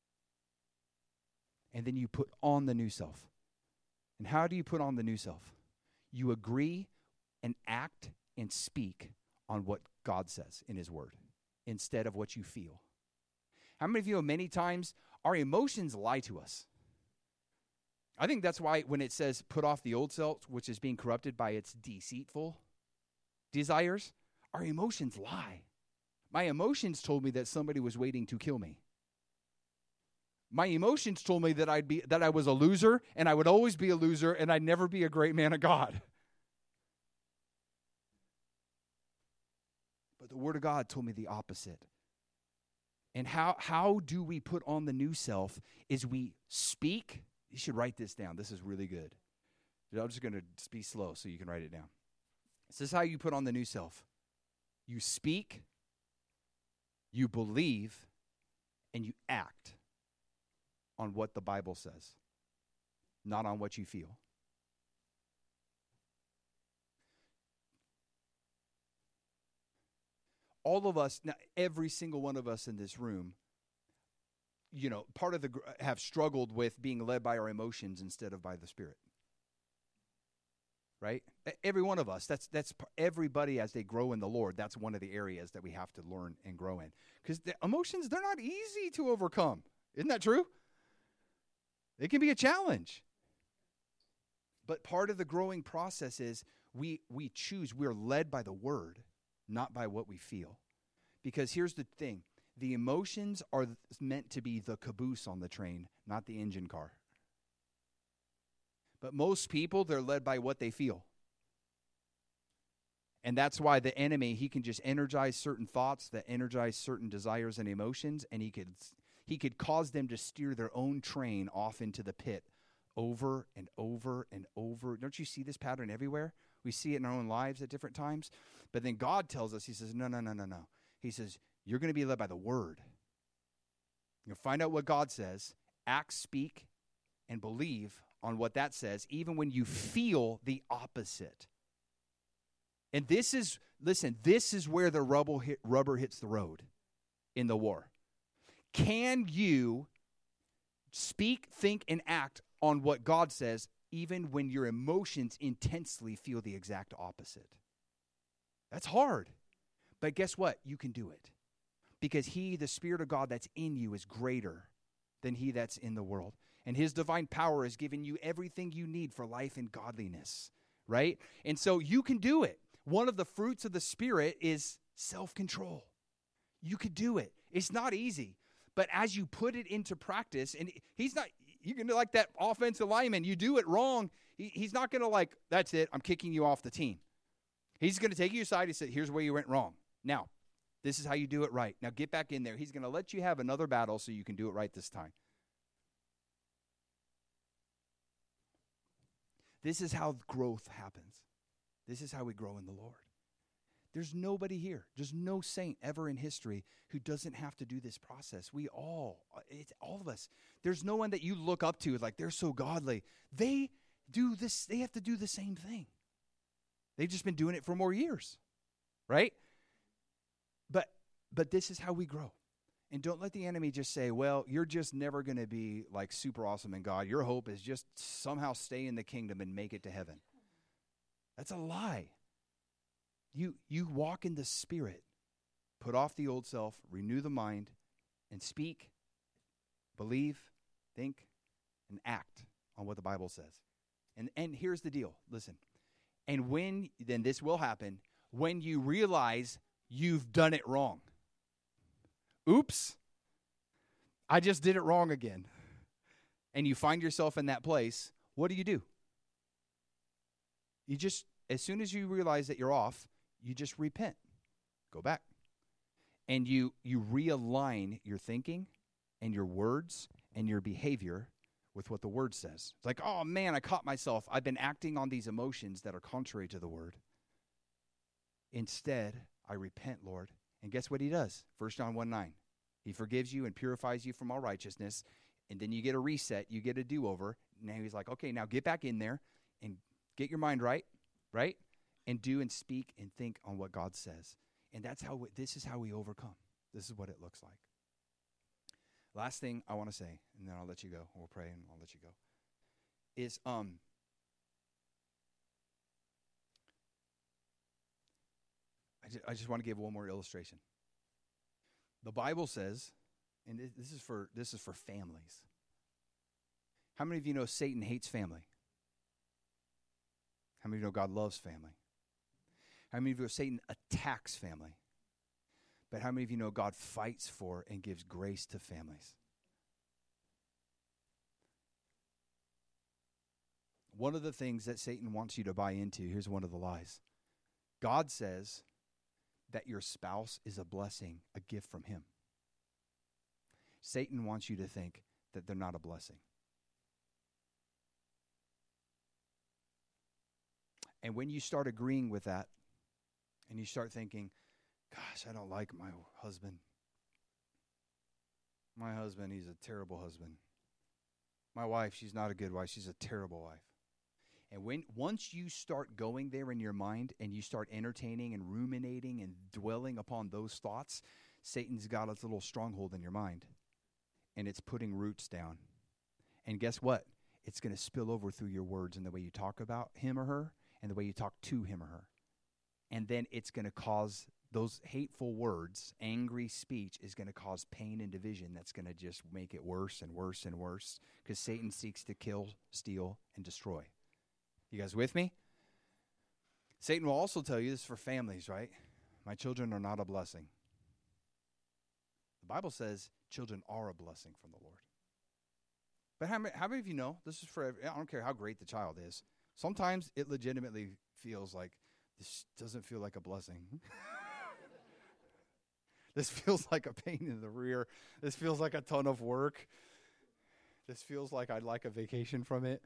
And then you put on the new self. And how do you put on the new self? You agree and act and speak on what God says in his word instead of what you feel. How many of you know many times our emotions lie to us? I think that's why when it says put off the old self, which is being corrupted by its deceitful desires, our emotions lie. My emotions told me that somebody was waiting to kill me. My emotions told me that I was a loser and I would always be a loser and I'd never be a great man of God. But the Word of God told me the opposite. And how do we put on the new self is we speak. You should write this down. This is really good. I'm just going to be slow so you can write it down. This is how you put on the new self. You speak, you believe, and you act on what the Bible says, not on what you feel. All of us, now every single one of us in this room, part of have struggled with being led by our emotions instead of by the Spirit. Right? Every one of us. That's everybody as they grow in the Lord. That's one of the areas that we have to learn and grow in. Because the emotions, they're not easy to overcome. Isn't that true? It can be a challenge. But part of the growing process is we choose. We're led by the Word, not by what we feel. Because here's the thing. The emotions are meant to be the caboose on the train, not the engine car. But most people, they're led by what they feel. And that's why the enemy, he can just energize certain thoughts that energize certain desires and emotions, and he could cause them to steer their own train off into the pit over and over and over. Don't you see this pattern everywhere? We see it in our own lives at different times. But then God tells us, he says, no. He says, you're going to be led by the Word. You'll find out what God says, act, speak, and believe on what that says, even when you feel the opposite. And this is where the rubber hits the road in the war. Can you speak, think, and act on what God says, even when your emotions intensely feel the exact opposite. That's hard. But guess what? You can do it. Because he, the Spirit of God that's in you, is greater than he that's in the world. And his divine power has given you everything you need for life and godliness, right? And so you can do it. One of the fruits of the Spirit is self-control. You could do it. It's not easy. But as you put it into practice, and he's not, you're going to like that offensive lineman, you do it wrong, he's not going to like, that's it, I'm kicking you off the team. He's going to take you aside and say, here's where you went wrong. Now, this is how you do it right. Now get back in there. He's going to let you have another battle so you can do it right this time. This is how growth happens. This is how we grow in the Lord. There's nobody here. There's no saint ever in history who doesn't have to do this process. It's all of us. There's no one that you look up to like they're so godly. They do this. They have to do the same thing. They've just been doing it for more years, right? But this is how we grow. And don't let the enemy just say, well, you're just never going to be like super awesome in God. Your hope is just somehow stay in the kingdom and make it to heaven. That's a lie. You walk in the Spirit, put off the old self, renew the mind, and speak, believe, think, and act on what the Bible says. And here's the deal. Listen. And then this will happen when you realize you've done it wrong. Oops, I just did it wrong again. And you find yourself in that place, what do? You just, as soon as you realize that you're off, you just repent. Go back. And you realign your thinking and your words and your behavior with what the Word says. It's like, oh man, I caught myself. I've been acting on these emotions that are contrary to the Word. Instead, I repent, Lord. And guess what he does? 1 John 1:9. He forgives you and purifies you from all righteousness. And then you get a reset. You get a do-over. Now he's like, okay, now get back in there and get your mind right? And do and speak and think on what God says. And this is how we overcome. This is what it looks like. Last thing I want to say, and then I'll let you go. We'll pray and I'll let you go. Is I just want to give one more illustration. The Bible says, and this is for families. How many of you know Satan hates family? How many of you know God loves family? How many of you know Satan attacks family? But how many of you know God fights for and gives grace to families? One of the things that Satan wants you to buy into, here's one of the lies. God says that your spouse is a blessing, a gift from him. Satan wants you to think that they're not a blessing. And when you start agreeing with that, and you start thinking, gosh, I don't like my husband. My husband, he's a terrible husband. My wife, she's not a good wife. She's a terrible wife. And once you start going there in your mind and you start entertaining and ruminating and dwelling upon those thoughts, Satan's got a little stronghold in your mind. And it's putting roots down. And guess what? It's going to spill over through your words and the way you talk about him or her and the way you talk to him or her. And then it's going to cause those hateful words, angry speech is going to cause pain and division that's going to just make it worse and worse and worse because Satan seeks to kill, steal, and destroy. You guys with me? Satan will also tell you this for families, right? My children are not a blessing. The Bible says children are a blessing from the Lord. But how many of you know, this is for, I don't care how great the child is, sometimes it legitimately feels like this doesn't feel like a blessing. This feels like a pain in the rear. This feels like a ton of work. This feels like I'd like a vacation from it.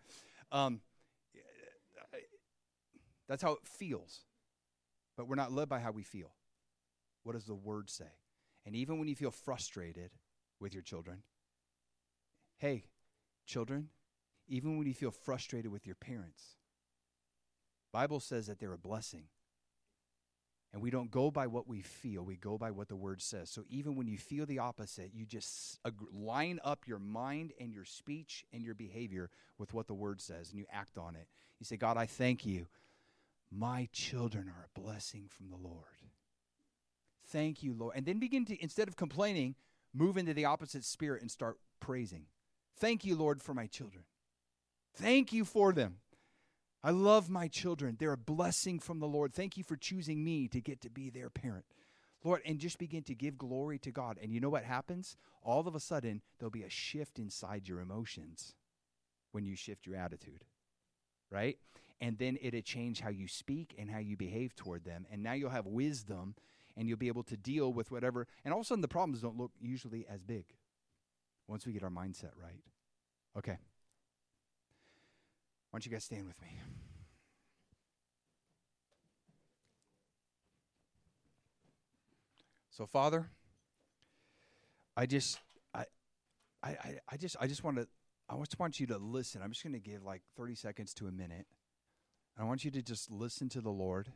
That's how it feels. But we're not led by how we feel. What does the Word say? And even when you feel frustrated with your children, hey, children, even when you feel frustrated with your parents, Bible says that they're a blessing. And we don't go by what we feel. We go by what the Word says. So even when you feel the opposite, you just line up your mind and your speech and your behavior with what the Word says, and you act on it. You say, God, I thank you. My children are a blessing from the Lord. Thank you, Lord. And then begin to, instead of complaining, move into the opposite spirit and start praising. Thank you, Lord, for my children. Thank you for them. I love my children. They're a blessing from the Lord. Thank you for choosing me to get to be their parent. Lord, and just begin to give glory to God. And you know what happens? All of a sudden, there'll be a shift inside your emotions when you shift your attitude, right? And then it'll change how you speak and how you behave toward them. And now you'll have wisdom, and you'll be able to deal with whatever. And all of a sudden, the problems don't look usually as big once we get our mindset right. Okay. Why don't you guys stand with me? So, Father, I just want you to listen. I'm just going to give like 30 seconds to a minute. I want you to just listen to the Lord.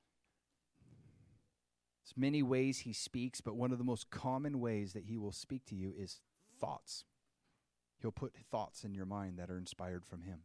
There's many ways he speaks, but one of the most common ways that he will speak to you is thoughts. He'll put thoughts in your mind that are inspired from him.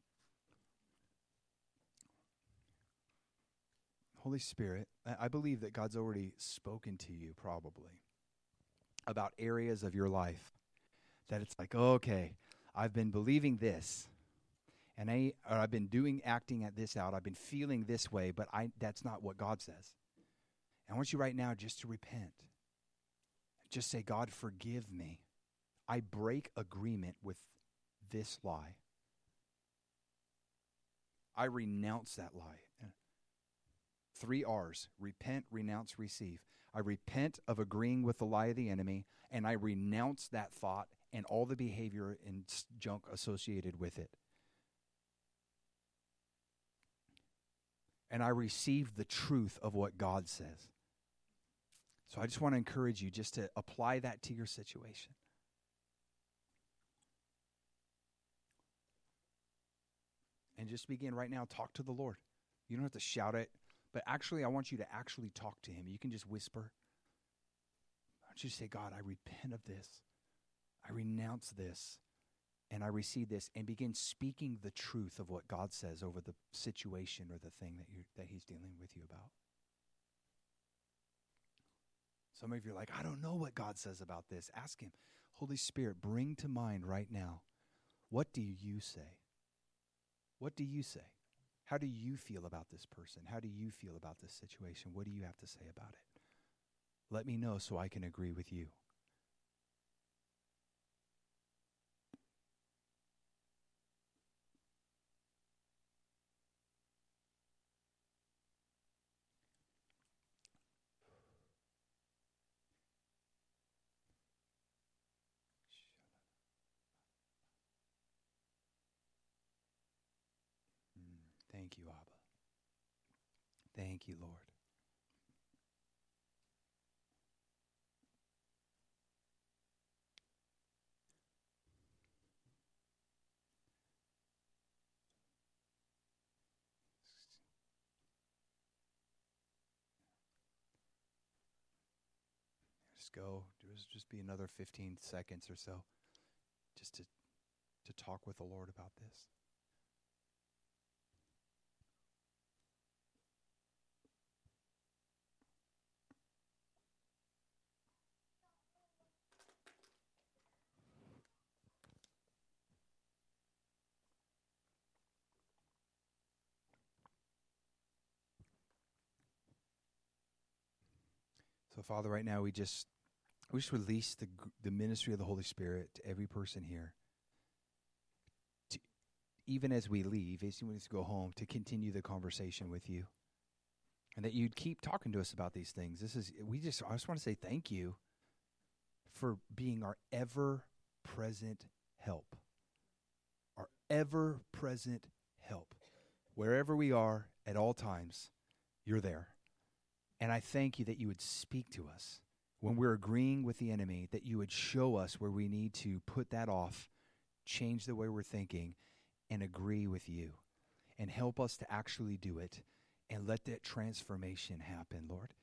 Holy Spirit, I believe that God's already spoken to you probably about areas of your life that it's like, oh, okay, I've been believing this, and I've been acting at this out. I've been feeling this way, but that's not what God says. And I want you right now just to repent. Just say, God, forgive me. I break agreement with this lie. I renounce that lie. 3 R's: repent, renounce, receive. I repent of agreeing with the lie of the enemy, and I renounce that thought and all the behavior and junk associated with it. And I receive the truth of what God says. So I just want to encourage you just to apply that to your situation. And just begin right now, talk to the Lord. You don't have to shout it. But actually, I want you to actually talk to him. You can just whisper. I want you to say, God, I repent of this. I renounce this. And I receive this. And begin speaking the truth of what God says over the situation or the thing that he's dealing with you about. Some of you are like, I don't know what God says about this. Ask him. Holy Spirit, bring to mind right now, what do you say? What do you say? How do you feel about this person? How do you feel about this situation? What do you have to say about it? Let me know so I can agree with you. Thank you, Abba. Thank you, Lord. Just go. Just be another 15 seconds or so just to talk with the Lord about this. So, Father, right now we just release the ministry of the Holy Spirit to every person here. Even as we leave, as we go home, to continue the conversation with you. And that you'd keep talking to us about these things. I just want to say thank you for being our ever-present help. Our ever-present help. Wherever we are, at all times, you're there. And I thank you that you would speak to us when we're agreeing with the enemy, that you would show us where we need to put that off, change the way we're thinking, and agree with you. And help us to actually do it and let that transformation happen, Lord.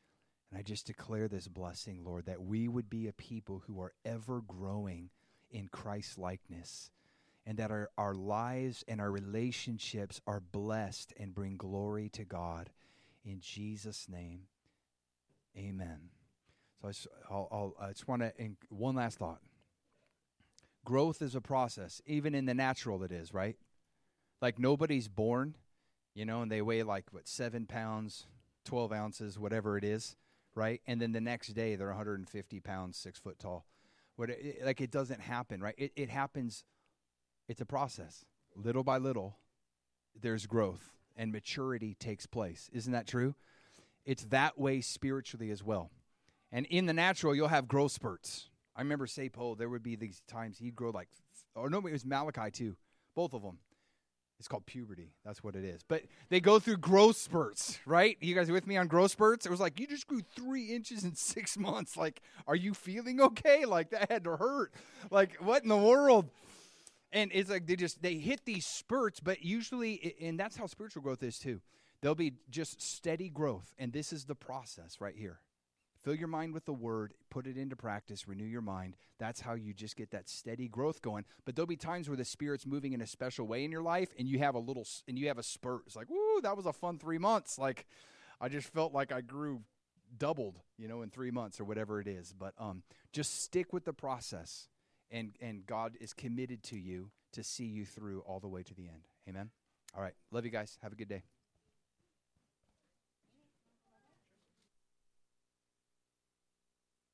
And I just declare this blessing, Lord, that we would be a people who are ever growing in Christ's likeness, and that our lives and our relationships are blessed and bring glory to God. In Jesus' name, amen. So I just want to, one last thought. Growth is a process, even in the natural it is, right? Like nobody's born, and they weigh 7 pounds, 12 ounces, whatever it is, right? And then the next day they're 150 pounds, 6 foot tall. It doesn't happen, right? It happens. It's a process. Little by little, there's growth and maturity takes place. Isn't that true? It's that way spiritually as well. And in the natural, you'll have growth spurts. I remember Sapo, there would be these times he'd grow it was Malachi too. Both of them. It's called puberty. That's what it is. But they go through growth spurts, right? You guys with me on growth spurts? It was you just grew 3 inches in 6 months. Are you feeling okay? That had to hurt. What in the world? And it's they hit these spurts, but usually, and that's how spiritual growth is too. There'll be just steady growth, and this is the process right here. Fill your mind with the word, put it into practice, renew your mind. That's how you just get that steady growth going. But there'll be times where the Spirit's moving in a special way in your life, and you have a spurt. It's woo, that was a fun 3 months. I just felt like I grew doubled, in 3 months or whatever it is. But just stick with the process, and God is committed to you to see you through all the way to the end. Amen. All right. Love you guys. Have a good day.